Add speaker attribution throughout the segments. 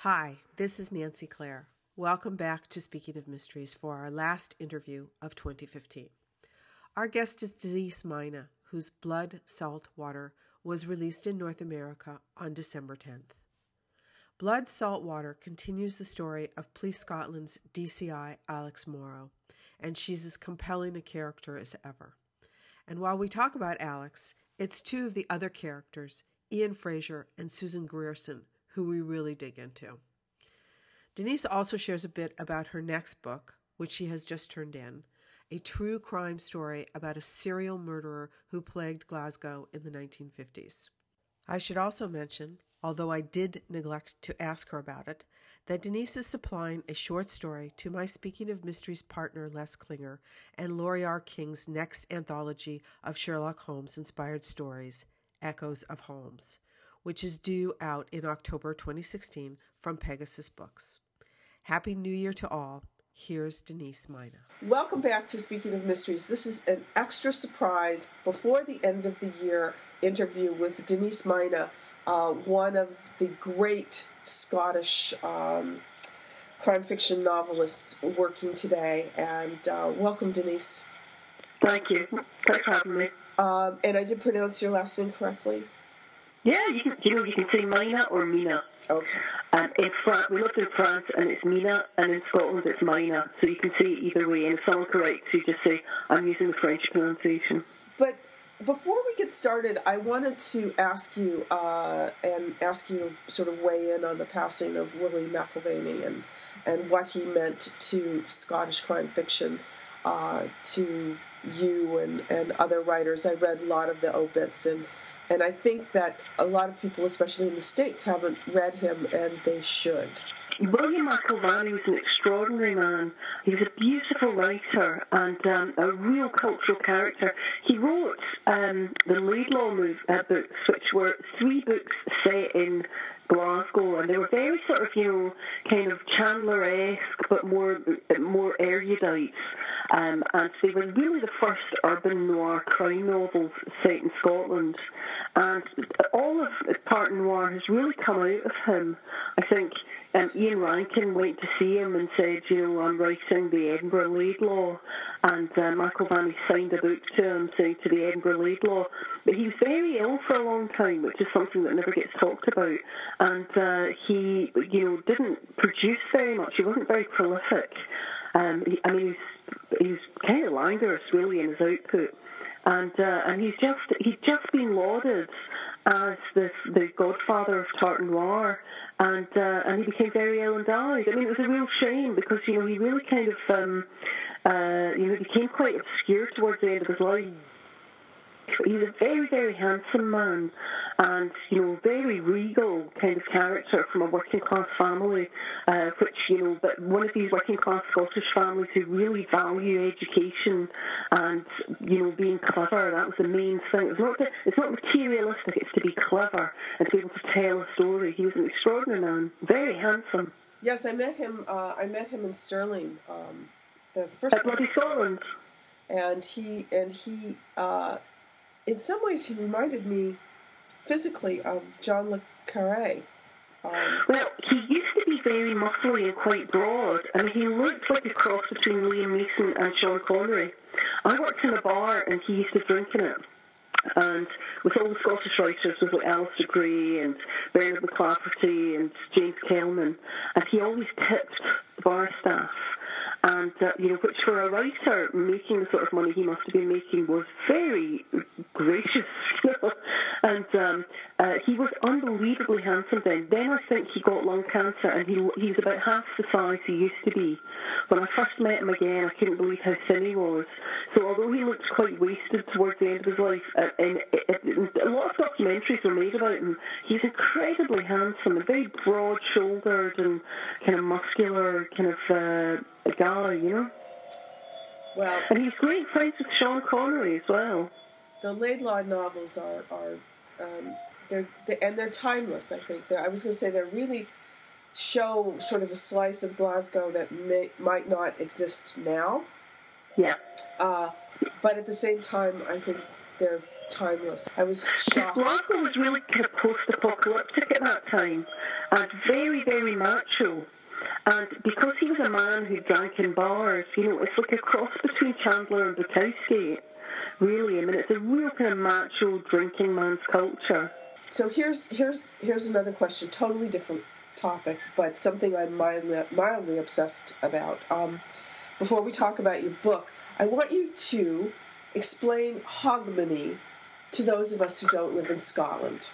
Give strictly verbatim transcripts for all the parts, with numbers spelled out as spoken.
Speaker 1: Hi, this is Nancy Clare. Welcome back to Speaking of Mysteries for our last interview of twenty fifteen. Our guest is Denise Mina, whose Blood, Salt, Water was released in North America on December tenth. Blood, Salt, Water continues the story of Police Scotland's D C I Alex Morrow, and she's as compelling a character as ever. And while we talk about Alex, it's two of the other characters, Ian Fraser and Susan Grierson, who we really dig into. Denise also shares a bit about her next book, which she has just turned in, a true crime story about a serial murderer who plagued Glasgow in the nineteen fifties. I should also mention, although I did neglect to ask her about it, that Denise is supplying a short story to my Speaking of Mysteries partner Les Klinger and Laurie R. King's next anthology of Sherlock Holmes-inspired stories, Echoes of Holmes, which is due out in October twenty sixteen from Pegasus Books. Happy New Year to all. Here's Denise Mina. Welcome back to Speaking of Mysteries. This is an extra surprise before the end of the year interview with Denise Mina, uh, one of the great Scottish um, crime fiction novelists working today. And uh, welcome, Denise.
Speaker 2: Thank you. Thanks for having me.
Speaker 1: Um, and I did pronounce your last name correctly?
Speaker 2: Yeah, you can, you know, you can say Mina or Mina.
Speaker 1: Okay.
Speaker 2: And in France, we lived in France, and it's Mina, and in Scotland it's Mina. So you can say it either way. And if someone corrects you, just say, I'm using the French pronunciation.
Speaker 1: But before we get started, I wanted to ask you, uh, and ask you sort of weigh in on the passing of Willie McIlvaney and, and what he meant to Scottish crime fiction, uh, to you and, and other writers. I read a lot of the obits, and And I think that a lot of people, especially in the States, haven't read him, and they should.
Speaker 2: William McIlvaney was an extraordinary man. He was a beautiful writer and um, a real cultural character. He wrote um, the Laidlaw move, uh, books, which were three books set in Glasgow, and they were very sort of, you know, kind of Chandler-esque, but more more erudite. Um, and they were really the first urban noir crime novels set in Scotland. And all of Part Noir has really come out of him. I think um, Ian Rankin went to see him and said, you know, I'm writing the Edinburgh Laidlaw. And uh, McIlvaney signed a book to him saying to the Edinburgh Laidlaw. But he was very ill for a long time, which is something that never gets talked about. And uh, he, you know, didn't produce very much. He wasn't very prolific. Um, he, I mean, he's, he's kind of languorous, really, in his output. And uh, and he's just he's just been lauded as the the godfather of Tart Noir, and uh, and he became very ill and died. I mean, it was a real shame because you know he really kind of um, uh, you know became quite obscure towards the end of his life. He's a very, very handsome man and, you know, very regal kind of character from a working-class family, uh, which, you know, but one of these working-class Scottish families who really value education and, you know, being clever. That was the main thing. It's not, the, it's not materialistic, it's to be clever and to be able to tell a story. He was an extraordinary man, very handsome.
Speaker 1: Yes, I met him, uh, I met him in Stirling, um, the first
Speaker 2: At Bloody Scotland.
Speaker 1: And he, and he, uh, in some ways, he reminded me physically of John le Carré. Um,
Speaker 2: well, he used to be very muscly and quite broad. I mean, he looked like a cross between Liam Neeson and Sean Connery. I worked in a bar, and he used to drink in it. And with all the Scottish writers, with like Alistair Gray and Bernard McClafferty and James Kelman, and he always tipped the bar staff. And, uh, you know, which for a writer making the sort of money he must have been making was very gracious, you know. And um, uh, he was unbelievably handsome then. Then I think he got lung cancer, and he he's about half the size he used to be. When I first met him again, I couldn't believe how thin he was. So although he looked quite wasted towards the end of his life, uh, and, and a lot of documentaries were made about him, he's incredibly handsome and very broad-shouldered and kind of muscular, kind of uh, guy, you know.
Speaker 1: Well,
Speaker 2: and he's great friends with Sean Connery as well.
Speaker 1: The Laidlaw novels are are um, they're they, and they're timeless. I think they're, I was going to say they really show sort of a slice of Glasgow that may, might not exist now.
Speaker 2: Yeah.
Speaker 1: Uh, but at the same time, I think they're timeless. I was shocked.
Speaker 2: Glasgow was really kind of post-apocalyptic at that time. and very, very macho. And because he was a man who drank in bars, you know, it's like a cross between Chandler and Bukowski, really. I mean, it's a real kind of macho drinking man's culture.
Speaker 1: So here's here's here's another question, totally different topic, but something I'm mildly, mildly obsessed about. Um, before we talk about your book, I want you to explain Hogmanay to those of us who don't live in Scotland.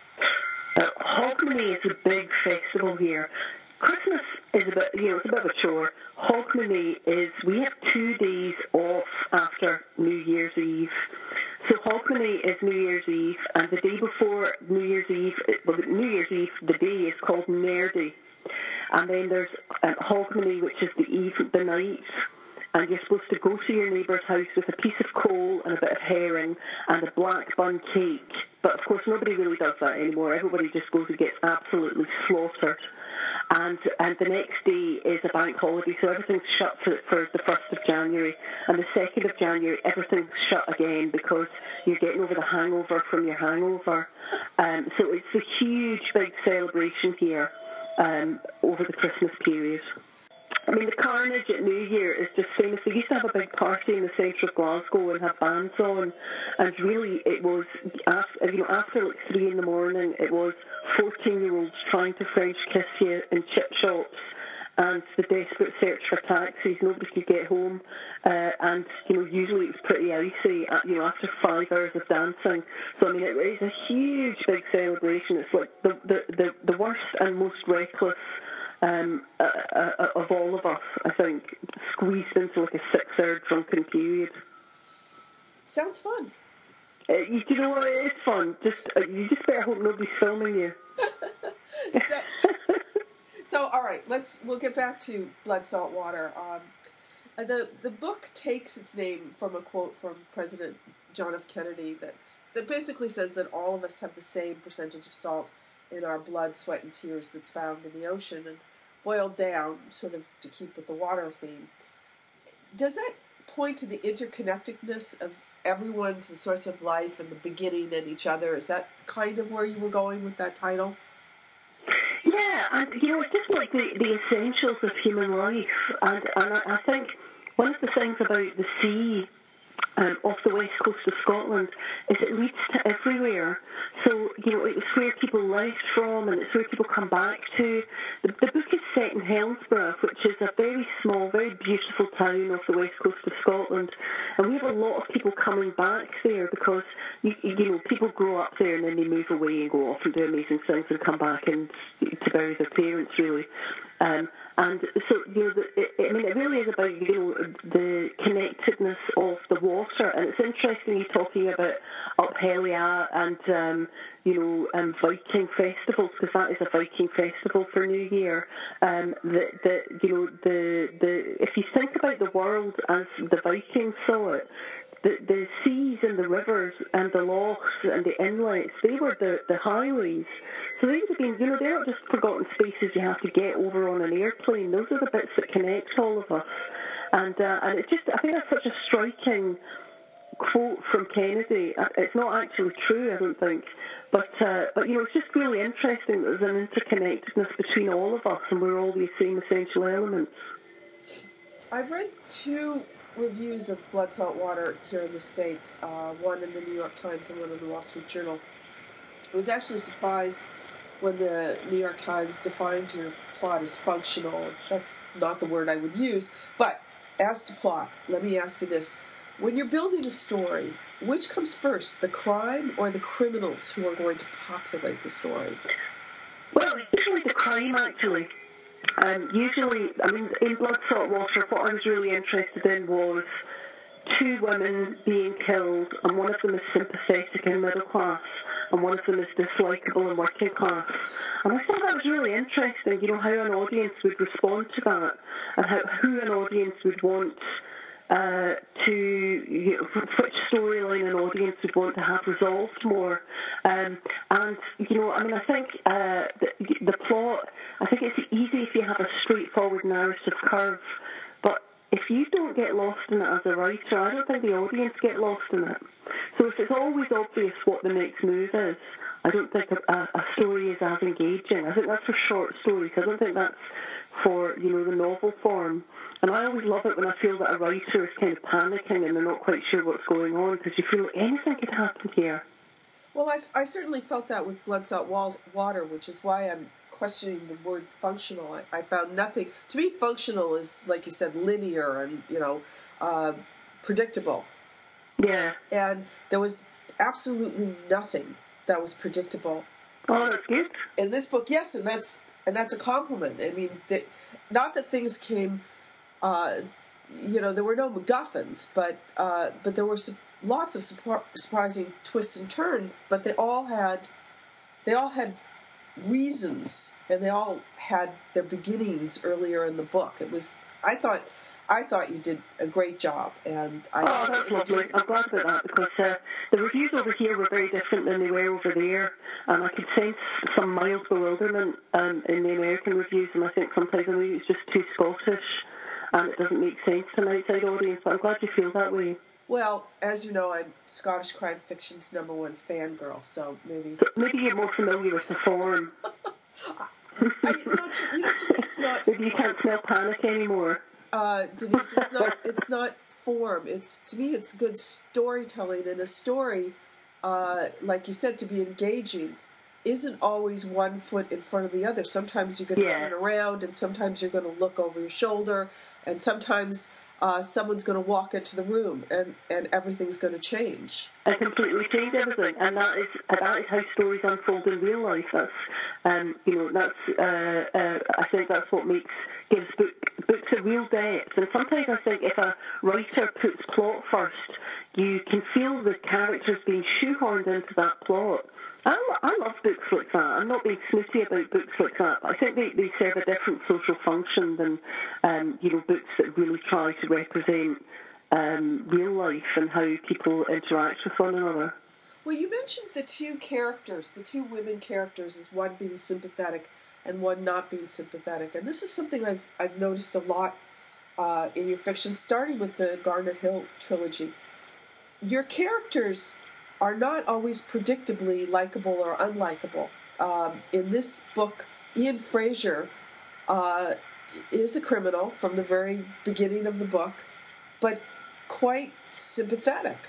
Speaker 2: Uh, Hogmanay is a big festival here. Christmas is a bit, you know, it's a bit of a chore. Hogmanay is, we have two days off after New Year's Eve. So Hogmanay is New Year's Eve, and the day before New Year's Eve, well, New Year's Eve, the day is called Nerdy. And then there's uh, Hogmanay, which is the eve, the night, and you're supposed to go to your neighbour's house with a piece of coal and a bit of herring and a black bun cake. But of course, nobody really does that anymore. Everybody just goes and gets absolutely slaughtered. And and the next day is a bank holiday, so everything's shut for, for the first of January. And the second of January, everything's shut again because you're getting over the hangover from your hangover. Um, so it's a huge, big celebration here um, over the Christmas period. I mean, the carnage at New Year is just famous. They used to have a big party in the centre of Glasgow and have bands on, and really it was, after, you know, after like three in the morning, it was fourteen-year-olds trying to French kiss you in chip shops, and the desperate search for taxis. Nobody could get home, uh, and you know, usually it was pretty icy, you know, after five hours of dancing. So I mean, it is a huge, big celebration. It's like the the the, the worst and most reckless Um, uh, uh, of all of us, I think, squeezed into like a six-hour drunken period.
Speaker 1: Sounds fun.
Speaker 2: Uh, you, you know what? It is fun. Just uh, you just better hope nobody's filming you.
Speaker 1: so, so, all right, let's we'll get back to Blood, Salt, Water. Um, the the book takes its name from a quote from President John F. Kennedy that's that basically says that all of us have the same percentage of salt in our blood, sweat, and tears that's found in the ocean, and boiled down, sort of to keep with the water theme. Does that point to the interconnectedness of everyone to the source of life and the beginning and each other? Is that kind of where you were going with that title?
Speaker 2: Yeah, and you know, it's just like the, the essentials of human life, and, and I, I think one of the things about the sea Um, off the west coast of Scotland is it leads to everywhere. So, you know, it's where people left from and it's where people come back to. The, the book is set in Helensburgh, which is a very small, very beautiful town off the west coast of Scotland. And we have a lot of people coming back there because, you, you know, people grow up there and then they move away and go off and do amazing things and come back and to bury their parents, really. Um, and so, you know, the, it, I mean, it really is about, you know, the connectedness of the water. And it's interesting you talking about Uphellia and, um, you know, um, Viking festivals, because that is a Viking festival for New Year. Um, the, the, you know, the, the, if you think about the world as the Vikings saw it, the, the seas and the rivers and the lochs and the inlets, they were the, the highways. So they would have been, you know, they're not just forgotten spaces you have to get over on an airplane. Those are the bits that connect all of us. And uh, and it's just, I think that's such a striking quote from Kennedy. It's not actually true, I don't think. But, uh, but you know, it's just really interesting that there's an interconnectedness between all of us and we're all these same essential elements.
Speaker 1: I've read two reviews of Blood, Salt, Water here in the States, uh, one in the New York Times and one in the Wall Street Journal. I was actually surprised when the New York Times defined your plot as functional. That's not the word I would use, but as to plot, let me ask you this. When you're building a story, which comes first, the crime or the criminals who are going to populate the story?
Speaker 2: Well, usually the crime, actually. Um, usually, I mean, in Blood, Salt, Water, what I was really interested in was two women being killed, and one of them is sympathetic and middle class, and one of them is dislikable and working class. And I thought that was really interesting, you know, how an audience would respond to that, and how who an audience would want uh, to, you know, which storyline an audience would want to have resolved more. Um, and, you know, I mean, I think uh, the, the plot, I think it's easy if you have a straightforward narrative curve, but if you don't get lost in it as a writer, I don't think the audience get lost in it. So if it's always obvious what the next move is, I don't think a, a story is as engaging. I think that's for short stories. I don't think that's for, you know, the novel form. And I always love it when I feel that a writer is kind of panicking and they're not quite sure what's going on, because you feel like anything could happen here.
Speaker 1: Well, I, I certainly felt that with Blood, Salt, Water, which is why I'm questioning the word functional. I, I found nothing. To me, functional is, like you said, linear and, you know, uh, predictable.
Speaker 2: Yeah.
Speaker 1: And there was absolutely nothing that was predictable.
Speaker 2: Oh, that's good.
Speaker 1: In this book, yes, and that's and that's a compliment. I mean, the, not that things came, uh, you know, there were no MacGuffins, but uh, but there were su- lots of su- surprising twists and turns. But they all had, they all had reasons, and they all had their beginnings earlier in the book. It was, I thought. I thought you did a great job, and I.
Speaker 2: Oh, that's lovely. Just... I'm glad about that, because uh, the reviews over here were very different than they were over there, and I could sense some mild bewilderment um, in the American reviews, and I think sometimes maybe it's just too Scottish, and it doesn't make sense to an outside audience. But I'm glad you feel that way.
Speaker 1: Well, as you know, I'm Scottish crime fiction's number one fangirl, so maybe.
Speaker 2: So maybe you're more familiar with the form.
Speaker 1: I, you know, you know, it's not.
Speaker 2: Maybe you can't smell panic anymore.
Speaker 1: Uh, Denise, it's not. It's not form. It's to me, it's good storytelling, and a story, uh, like you said, to be engaging, isn't always one foot in front of the other. Sometimes you're going to
Speaker 2: yeah.
Speaker 1: turn around, and sometimes you're going to look over your shoulder, and sometimes uh, someone's going to walk into the room, and, and everything's going to change.
Speaker 2: And completely change everything, and that is that is how stories unfold in real life. That's um, you know, that's uh, uh, I think that's what makes gives book, books a real depth. And sometimes I think if a writer puts plot first, you can feel the characters being shoehorned into that plot. I, I love books like that. I'm not being snooty about books like that, but I think they, they serve a different social function than um, you know, books that really try to represent um, real life and how people interact with one another.
Speaker 1: Well, you mentioned the two characters, the two women characters, as one being sympathetic and one not being sympathetic. And this is something I've I've noticed a lot uh, in your fiction, starting with the Garnet Hill trilogy. Your characters are not always predictably likable or unlikable. Um, in this book, Ian Fraser uh, is a criminal from the very beginning of the book, but quite sympathetic.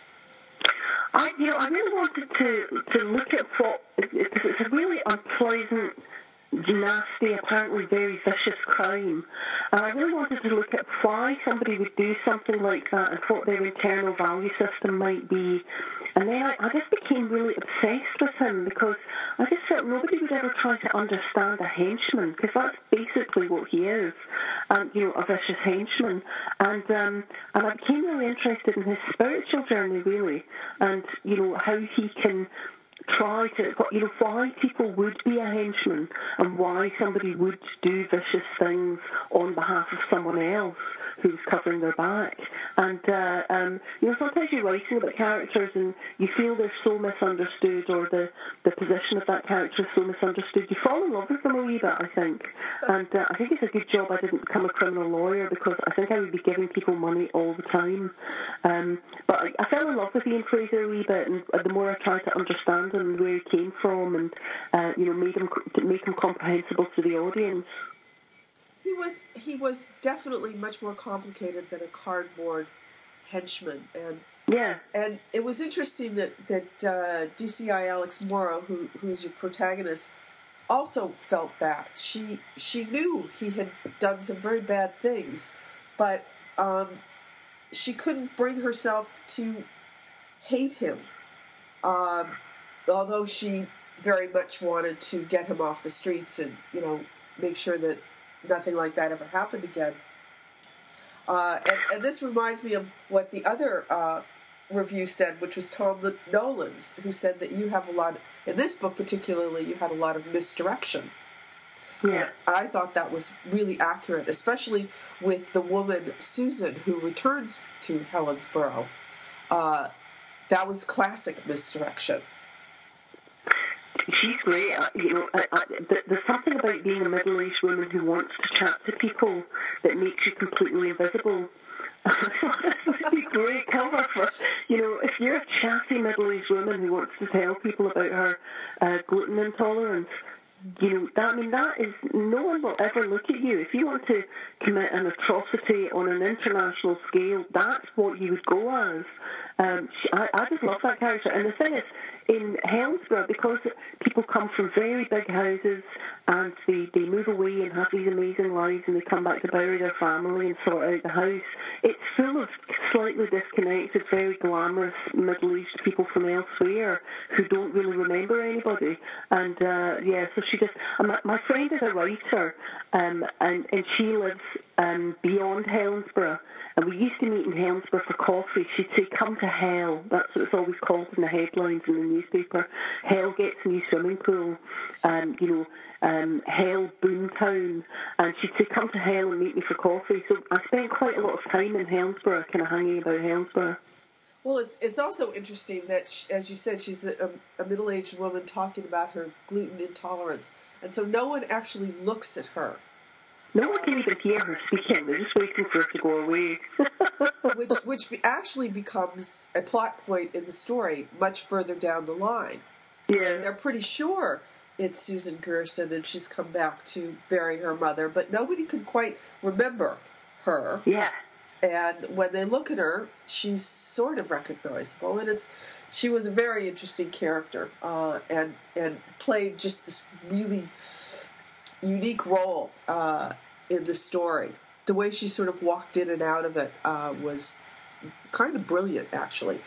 Speaker 2: I, you know, I really wanted to, to look at what, because it's a really unpleasant, nasty, apparently very vicious crime. And I really wanted to look at why somebody would do something like that and what their internal value system might be. And then I, I just became really obsessed with him, because I just felt nobody would ever try to understand a henchman, because that's basically what he is, um, you know, a vicious henchman. And um, and I became really interested in his spiritual journey, really, and, you know, how he can try to, you know, why people would be a henchman and why somebody would do vicious things on behalf of someone else who's covering their back. And, uh, um, you know, sometimes you're writing about characters and you feel they're so misunderstood, or the, the position of that character is so misunderstood. You fall in love with them a wee bit, I think. And uh, I think it's a good job I didn't become a criminal lawyer, because I think I would be giving people money all the time. Um, but I, I fell in love with Ian Fraser a wee bit, and the more I tried to understand him and where he came from, and, uh, you know, made him, to make him comprehensible to the audience.
Speaker 1: He was he was definitely much more complicated than a cardboard henchman, and
Speaker 2: yeah,
Speaker 1: and it was interesting that that uh, D C I Alex Morrow, who who is your protagonist, also felt that she she knew he had done some very bad things, but um, she couldn't bring herself to hate him, um, although she very much wanted to get him off the streets and, you know, make sure that nothing like that ever happened again. Uh, and, and this reminds me of what the other uh, review said, which was Tom Nolan's, who said that you have a lot, in this book particularly, you had a lot of misdirection.
Speaker 2: Yeah.
Speaker 1: And I thought that was really accurate, especially with the woman, Susan, who returns to Helensburgh. Uh, that was classic misdirection.
Speaker 2: she's great. I, you know, I, I, there's something about being a middle-aged woman who wants to chat to people that makes you completely invisible. It's a great cover for, you know, if you're a chatty middle-aged woman who wants to tell people about her uh, gluten intolerance, you know, that, I mean, that is, no one will ever look at you. If you want to commit an atrocity on an international scale, that's what you would go as. Um, she, I, I just love that character. And the thing is, in Helensburgh, because people come from very big houses and they, they move away and have these amazing lives and they come back to bury their family and sort out the house, it's full of slightly disconnected, very glamorous middle-aged people from elsewhere who don't really remember anybody. And, uh, yeah, so she just... My, my friend is a writer, um, and, and she lives um, beyond Helensburgh. And we used to meet in Helensburgh for coffee. She'd say, come to Hell. That's what it's always called in the headlines in the newspaper. Hell gets a new swimming pool. Um, you know, um, Hell Boomtown. And she'd say, come to Hell and meet me for coffee. So I spent quite a lot of time in Helensburgh, kind of hanging about Helensburgh.
Speaker 1: Well, it's it's also interesting that, she, as you said, she's a, a middle-aged woman talking about her gluten intolerance. And so no one actually looks at her.
Speaker 2: No one can even hear her speaking. They're just waiting for her to go away.
Speaker 1: which which actually becomes a plot point in the story much further down the line.
Speaker 2: Yeah.
Speaker 1: They're pretty sure it's Susan Gerson and she's come back to bury her mother, but nobody can quite remember her.
Speaker 2: Yeah.
Speaker 1: And when they look at her, she's sort of recognizable, and it's she was a very interesting character, uh, and and played just this really unique role uh, in the story. The way she sort of walked in and out of it uh, was kind of brilliant, actually.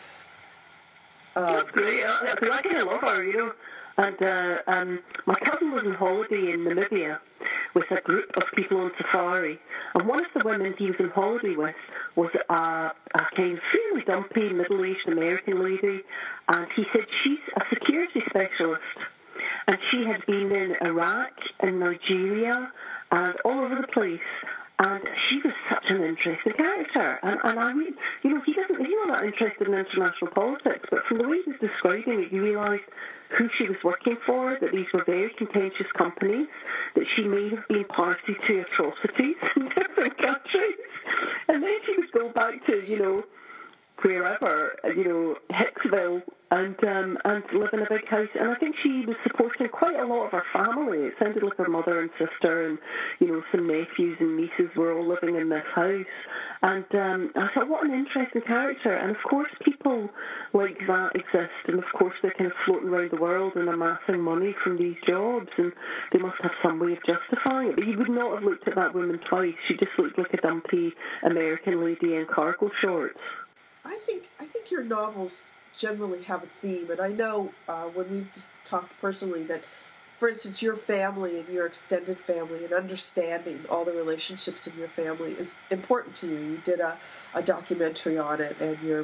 Speaker 2: Uh, That's great. I, I kind of love her, you know. And uh, um, my cousin was on holiday in Namibia with a group of people on safari. And one of the women he was on holiday with was a, a kind of fairly dumpy, middle-aged American lady. And he said she's a security specialist. And she had been in Iraq and Nigeria and all over the place. And she was such an interesting character. And, and I mean, you know, he doesn't, he's not that interested in international politics, but from the way he was describing it, you realise who she was working for, that these were very contentious companies, that she may have been party to atrocities in different countries. And then she would go back to, you know, wherever, you know, Hicksville, and um, and live in a big house. And I think she was supporting quite a lot of her family. It sounded like her mother and sister and, you know, some nephews and nieces were all living in this house. And um, I thought, what an interesting character. And, of course, people like that exist. And, of course, they're kind of floating around the world and amassing money from these jobs. And they must have some way of justifying it. But you would not have looked at that woman twice. She just looked like a dumpy American lady in cargo shorts.
Speaker 1: I think I think your novels generally have a theme, and I know uh, when we've just talked personally that, for instance, your family and your extended family and understanding all the relationships in your family is important to you. You did a, a documentary on it, and you're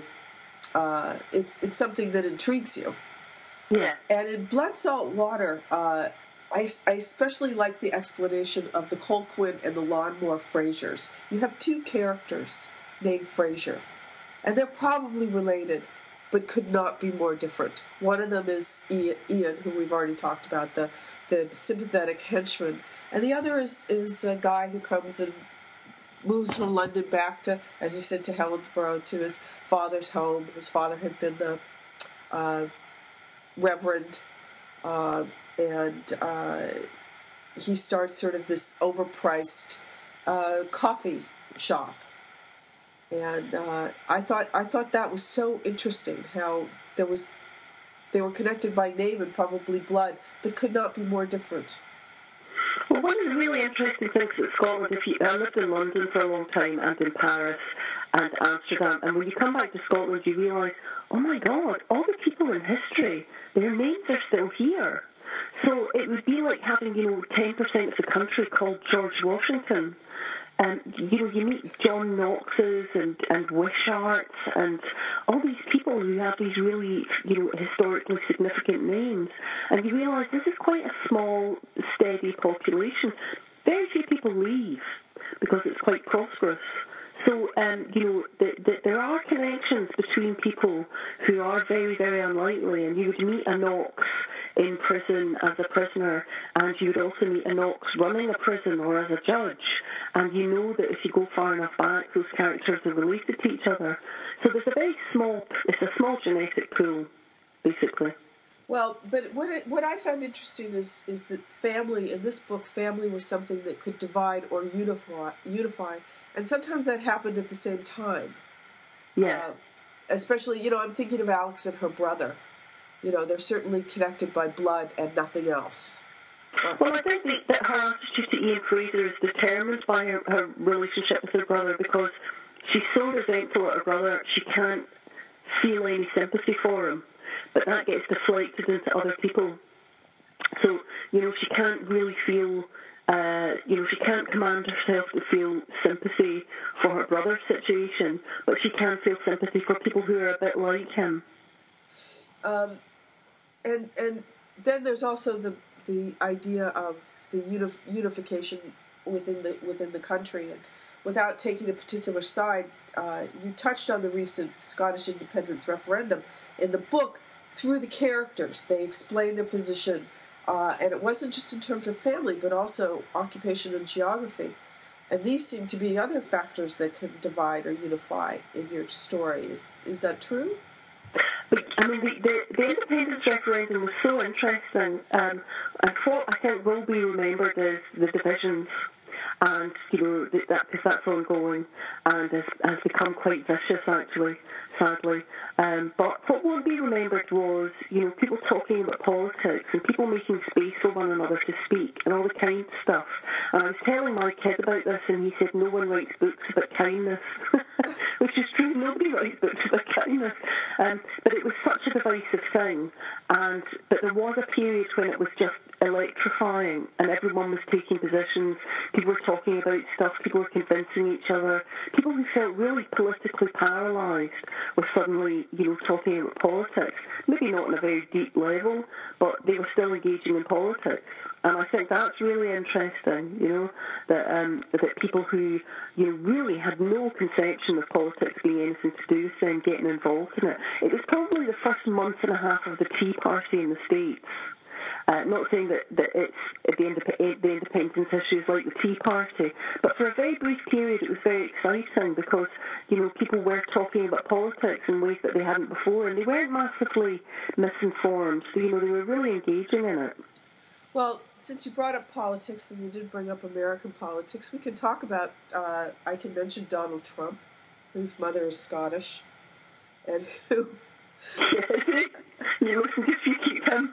Speaker 1: uh, it's it's something that intrigues you.
Speaker 2: Yeah.
Speaker 1: And in Blood, Salt, Water, uh, I, I especially like the explanation of the Colquhoun and the Lonmore Frasers. You have two characters named Fraser. And they're probably related, but could not be more different. One of them is Ian, who we've already talked about, the, the sympathetic henchman. And the other is, is a guy who comes and moves from London back to, as you said, to Helensburgh, to his father's home. His father had been the uh, reverend, uh, and uh, he starts sort of this overpriced uh, coffee shop. And uh, I thought I thought that was so interesting, how there was they were connected by name and probably blood, but could not be more different.
Speaker 2: Well, one of the really interesting things about Scotland, if you, I lived in London for a long time and in Paris and Amsterdam, and when you come back to Scotland, you realise, oh my God, all the people in history, their names are still here. So it would be like having, you know, ten percent of the country called George Washington. And, you know, you meet John Knoxes and, and Wisharts and all these people who have these really, you know, historically significant names. And you realise this is quite a small, steady population. Very few people leave because it's quite prosperous. So, um, you know, the, the, there are connections between people who are very, very unlikely. And you would meet a Knox in prison as a prisoner, and you would also meet a Knox running a prison or as a judge, and you know that if you go far enough back, those characters are related to each other. So there's a very small, it's a small genetic pool, basically.
Speaker 1: Well, but what it, what I found interesting is is that family, in this book, family was something that could divide or unify, unify, and sometimes that happened at the same time.
Speaker 2: Yeah.
Speaker 1: Uh, especially, you know, I'm thinking of Alex and her brother. You know, they're certainly connected by blood and nothing else. Uh,
Speaker 2: well, I think that, that her attitude to Ian Fraser is determined by her, her relationship with her brother, because she's so resentful at her brother, she can't feel any sympathy for him. But that gets deflected into other people. So, you know, she can't really feel, uh, you know, she can't command herself to feel sympathy for her brother's situation, but she can feel sympathy for people who are a bit like him.
Speaker 1: Um, and and then there's also the the idea of the unif- unification within the within the country, and without taking a particular side, uh, you touched on the recent Scottish independence referendum in the book. Through the characters, they explain their position, uh, and it wasn't just in terms of family, but also occupation and geography. And these seem to be other factors that can divide or unify in your story. Is is that true?
Speaker 2: I mean, the, the, the independence referendum was so interesting, um, and what I think will be remembered is the divisions, and, you know, that, because that's ongoing, and has, has become quite vicious, actually, sadly. Um, but what won't be remembered was, you know, people talking about politics and people making space for one another to speak and all the kind of stuff. And I was telling my kid about this, and he said, no one writes books about kindness, which is true. Nobody writes books about kindness. Um, but it was such a divisive thing, and but there was a period when it was just electrifying, and everyone was taking positions. People were talking about stuff. People were convincing each other. People who felt really politically paralysed were suddenly, you know, talking about politics. Maybe not on a very deep level, but they were still engaging in politics. And I think that's really interesting, you know, that um, that people who, you know, really had no conception of politics being anything to do with them getting involved in it. It was probably the first month and a half of the Tea Party in the States. Uh, not saying that, that it's the, indep- the independence issues like the Tea Party, but for a very brief period it was very exciting because, you know, people were talking about politics in ways that they hadn't before, and they weren't massively misinformed. So, you know, they were really engaging in it.
Speaker 1: Well, since you brought up politics and you did bring up American politics, we can talk about, uh, I can mention Donald Trump, whose mother is Scottish, and who...
Speaker 2: you listen to you keep him.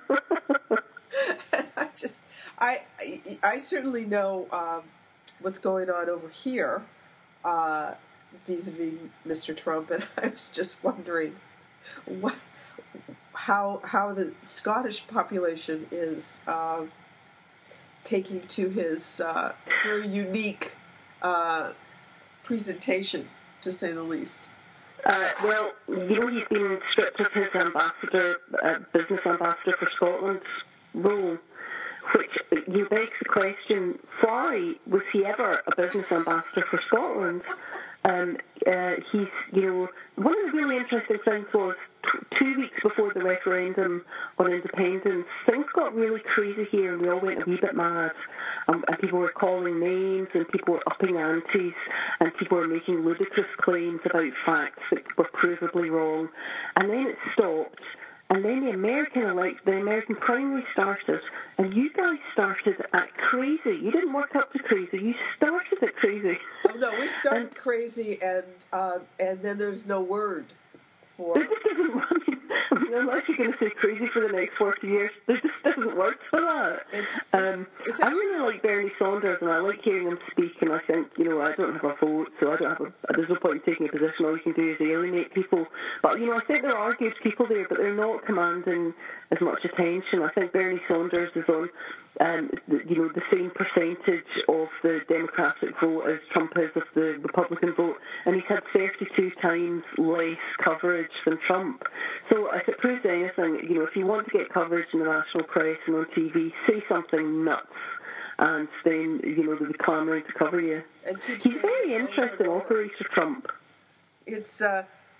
Speaker 1: I just, I, I, I certainly know um, what's going on over here uh, vis-a-vis Mister Trump, and I was just wondering what, how how the Scottish population is uh, taking to his uh, very unique uh, presentation, to say the least.
Speaker 2: Uh, well, you know, he's been stripped of his ambassador, uh, business ambassador for Scotland's role, which you begs the question, why was he ever a business ambassador for Scotland? Um, uh, he's, you know, one of the really interesting things was t- two weeks before the referendum on independence, things got really crazy here and we all went a wee bit mad. Um, and people were calling names and people were upping antes and people were making ludicrous claims about facts that were provably wrong. And then it stopped. And then the American elect, the American primary started, and you guys started at crazy. You didn't work up to crazy. You started at crazy.
Speaker 1: Oh no, we started and, crazy, and uh, and then there's no word for.
Speaker 2: This just doesn't run. I mean, unless you're going to say crazy for the next forty years, this just doesn't work for that.
Speaker 1: It's, it's,
Speaker 2: um,
Speaker 1: it's
Speaker 2: I really like Bernie Saunders, and I like hearing him speak. And I think, you know, I don't have a vote, so I don't have a. There's no point in taking a position. All you can do is alienate people. But you know, I think there are good people there, but they're not commanding as much attention. I think Bernie Saunders is on, um, you know, the same percentage of the Democratic vote as Trump is of the Republican vote, and he's had thirty-two times less coverage than Trump. So if it proves anything, you know, if you want to get coverage in the national press and on T V, say something nuts, and then, you know, they'll be clamouring to cover you. He's very interesting operator, Trump.
Speaker 1: It's, uh,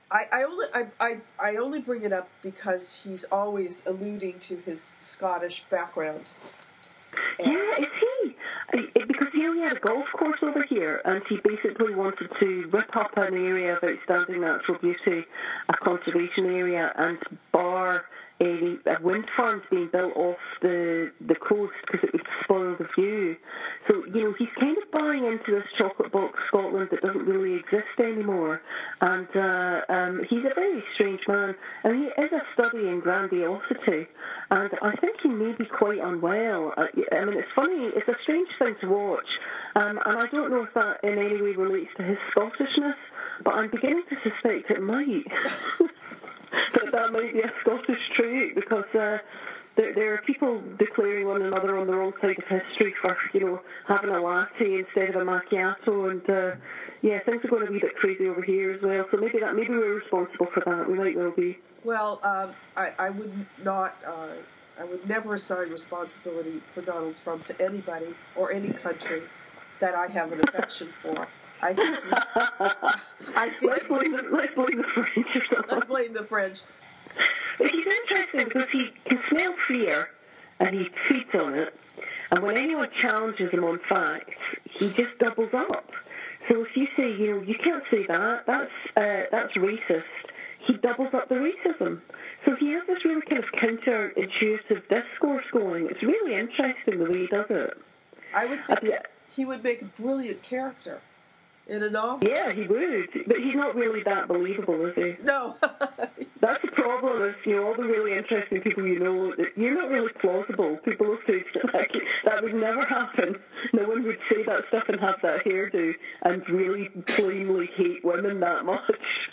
Speaker 1: I, I only I, I I only bring it up because he's always alluding to his Scottish background.
Speaker 2: And yeah, is he? It, because you know, he had a golf course over here, and he basically wanted to rip up an area of outstanding natural beauty, a conservation area, and bar a, a wind farms being built off the the coast because it would spoil the view. So, you know, he's kind of buying into this chocolate box Scotland that doesn't really exist anymore. And uh, um, he's a very strange man. And he is a study in grandiosity. And I think he may be quite unwell. I, I mean, it's funny, it's a strange thing to watch. Um, and I don't know if that in any way relates to his Scottishness, but I'm beginning to suspect it might. that that might be a Scottish trait, because uh, there, there are people declaring one another on the wrong side of history for, you know, having a latte instead of a macchiato, and uh, yeah, things are going to be a bit crazy over here as well. So maybe that maybe we're responsible for that. We might well be.
Speaker 1: Well, um, I, I would not. Uh, I would never assign responsibility for Donald Trump to anybody or any country that I have an affection for. I think he's, I think
Speaker 2: let's, blame the, let's blame the French or something.
Speaker 1: Let's blame the French.
Speaker 2: He's interesting because he can smell fear and he feeds on it, and when anyone challenges him on facts, he just doubles up. So if you say, you know, you can't say that, that's uh, that's racist, he doubles up the racism. So he has this really kind of counterintuitive discourse going. It's really interesting the way he does it.
Speaker 1: I would think uh, he would make a brilliant character in a novel.
Speaker 2: Yeah, he would. But he's not really that believable, is he?
Speaker 1: No.
Speaker 2: That's the problem, is, you know, all the really interesting people you know, you're not really plausible. People will say like, that would never happen. No one would say that stuff and have that hairdo and really plainly hate women that much.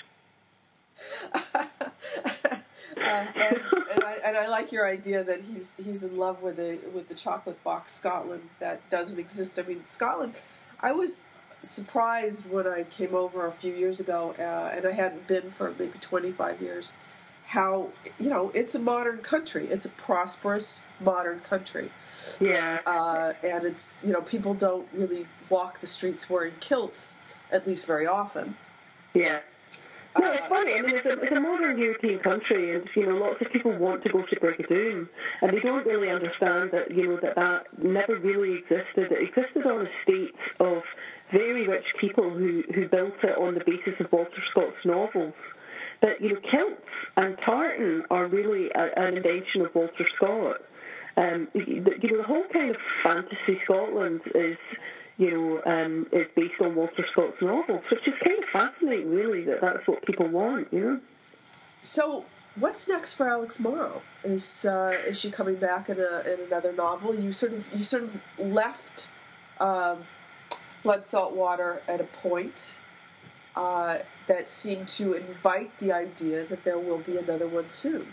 Speaker 1: uh, and, and, I, and I like your idea that he's he's in love with the with the chocolate box Scotland that doesn't exist. I mean, Scotland, I was surprised when I came over a few years ago, uh, and I hadn't been for maybe twenty-five years, how, you know, it's a modern country. It's a prosperous modern country.
Speaker 2: Yeah.
Speaker 1: Uh, and it's, you know, people don't really walk the streets wearing kilts, at least very often.
Speaker 2: Yeah. No, it's funny. I mean, it's a, it's a modern European country, and, you know, lots of people want to go to Brigadoon, and they don't really understand that, you know, that that never really existed. It existed on estates of very rich people who, who built it on the basis of Walter Scott's novels. But, you know, kilts and tartan are really a, an invention of Walter Scott. Um, you know, the whole kind of fantasy Scotland is, you know, um, is based on Walter Scott's novels, which is kind of fascinating, really, that that's what people want, you know.
Speaker 1: So, what's next for Alex Morrow? Is uh, is she coming back in a in another novel? You sort of you sort of left um, Blood, Salt, Water at a point uh, that seemed to invite the idea that there will be another one soon.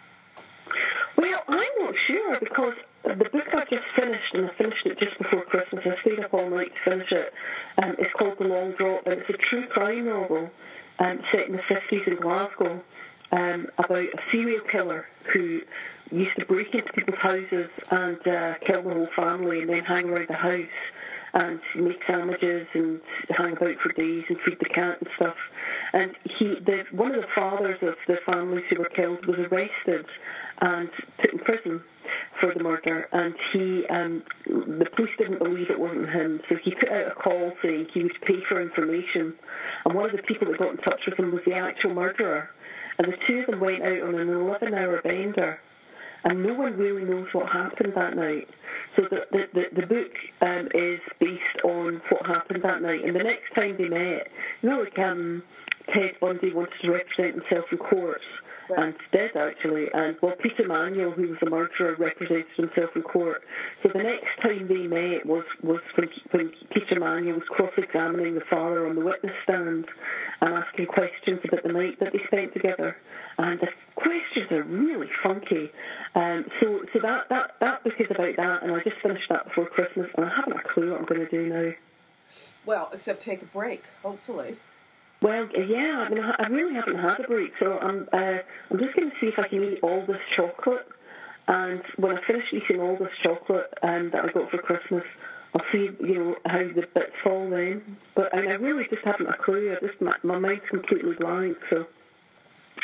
Speaker 2: Well, I'm not sure, because the book I've just finished, and I finished it just before Christmas, I stayed up all night to finish it, um, it's called The Long Drop, and it's a true crime novel um, set in the fifties in Glasgow, um, about a serial killer who used to break into people's houses and uh, kill the whole family and then hang around the house and make sandwiches and hang about for days and feed the cat and stuff. And he, the, one of the fathers of the families who were killed was arrested and put in prison for the murder, and he, um, the police didn't believe it wasn't him, so he put out a call saying he would pay for information, and one of the people that got in touch with him was the actual murderer, and the two of them went out on an eleven-hour bender, and no one really knows what happened that night. So the the, the, the book um, is based on what happened that night, and the next time they met, you know, like um, Ted Bundy wanted to represent himself in court,
Speaker 1: right,
Speaker 2: and did actually, and well, Peter Manuel, who was the murderer, represented himself in court. So the next time they met was, was when, when Peter Manuel was cross-examining the father on the witness stand and asking questions about the night that they spent together. And the questions are really funky. Um, so so that, that, that book is about that, and I just finished that before Christmas, and I haven't a clue what I'm going to do now.
Speaker 1: Well, except take a break, hopefully.
Speaker 2: Well, yeah, I mean, I really haven't had a break, so I'm uh, I'm just going to see if I can eat all this chocolate, and when I finish eating all this chocolate um, that I got for Christmas, I'll see, you know, how the bits fall then. But and I really just haven't a clue. I just my, my mind's completely blank. So.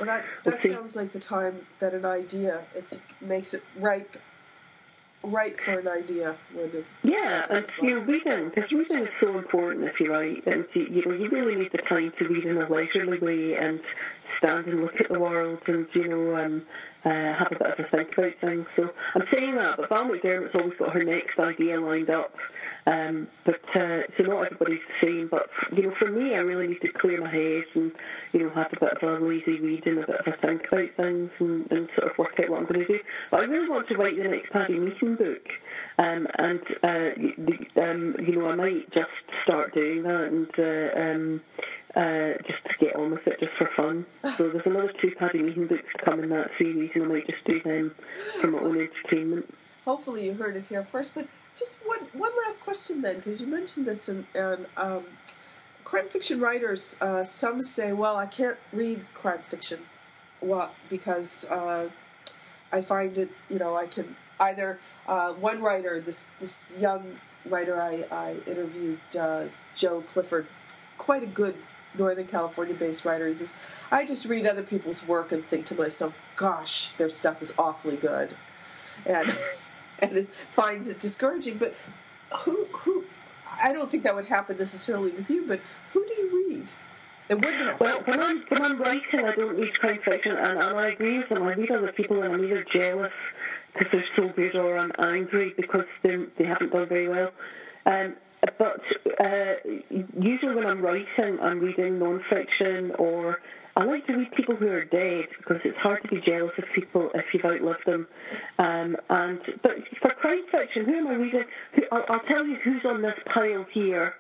Speaker 1: Well, that, that we'll sounds like the time that an idea, it makes it ripe, ripe for an idea when it's...
Speaker 2: Yeah, and, you know, reading, because reading is so important if you write, and, you, you know, you really need the time to read in a leisurely way and stand and look at the world and, you know, um, uh, have a bit of a think about things. So I'm saying that, but Val McDermott's always got her next idea lined up. Um, but uh, so not everybody's the same. But you know, for me, I really need to clear my head and you know have a bit of a lazy read and a bit of a think about things and, and sort of work out what I'm going to do. But I really want to write the next Paddy Meehan book, um, and uh, the, um, you know I might just start doing that and uh, um, uh, just to get on with it, just for fun. So there's another two Paddy Meehan books coming in that series, and I might just do them for my own entertainment.
Speaker 1: Hopefully you heard it here first, but just one one last question then, because you mentioned this, and, and um, crime fiction writers, uh, some say, well, I can't read crime fiction well, because uh, I find it, you know, I can either, uh, one writer, this this young writer I, I interviewed, uh, Joe Clifford, quite a good Northern California-based writer, he says, I just read other people's work and think to myself, gosh, their stuff is awfully good. And... and it finds it discouraging. But who, who, I don't think that would happen necessarily with you, but who do you read? It wouldn't happen.
Speaker 2: Well, when I'm, when I'm writing, I don't read crime fiction, and, and I agree with them. I read other people, and I'm either jealous because they're so good, or I'm angry because they they haven't done very well. Um, but uh, usually when I'm writing, I'm reading non-fiction, or I like to read people who are dead because it's hard to be jealous of people if you've outlived them. Um, and but for crime fiction, who am I reading? Who, I'll, I'll tell you who's on this pile here.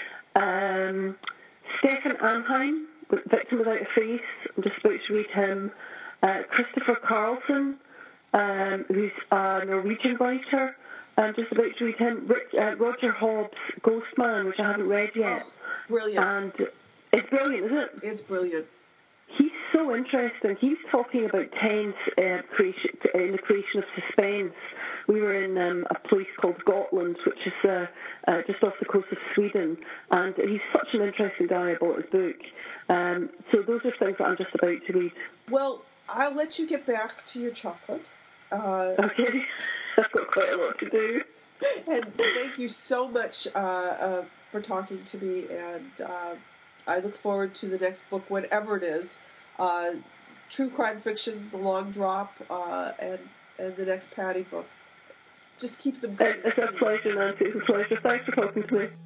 Speaker 2: Um, Stefan Anheim, Victim Without a Face. I'm just about to read him. Uh, Christopher Carlson, um, who's a Norwegian writer. I'm just about to read him. Rich, uh, Roger Hobbs' Ghostman, which I haven't read yet.
Speaker 1: Oh, brilliant.
Speaker 2: And it's brilliant, isn't it?
Speaker 1: It's brilliant.
Speaker 2: He's so interesting. He's talking about tense uh, creation, in the creation of suspense. We were in um, a place called Gotland, which is uh, uh, just off the coast of Sweden, and he's such an interesting guy. I bought his book. Um, so those are things that I'm just about to read.
Speaker 1: Well, I'll let you get back to your chocolate. Uh,
Speaker 2: okay. I've got quite a lot to do.
Speaker 1: And thank you so much uh, uh, for talking to me, and uh, I look forward to the next book, whatever it is. Uh, true crime fiction, The Long Drop, uh, and, and the next Paddy book. Just keep them going.
Speaker 2: It's a pleasure, Nancy. It's a pleasure. Thanks for talking to me.